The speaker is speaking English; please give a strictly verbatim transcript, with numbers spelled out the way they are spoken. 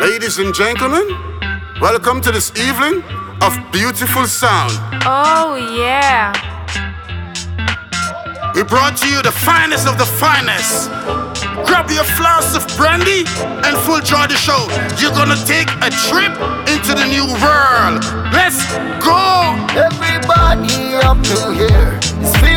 Ladies and gentlemen, welcome to this evening of beautiful sound. Oh yeah. We brought to you the finest of the finest. Grab your flask of brandy and full joy the show. You're gonna take a trip into the new world. Let's go! Everybody up to here is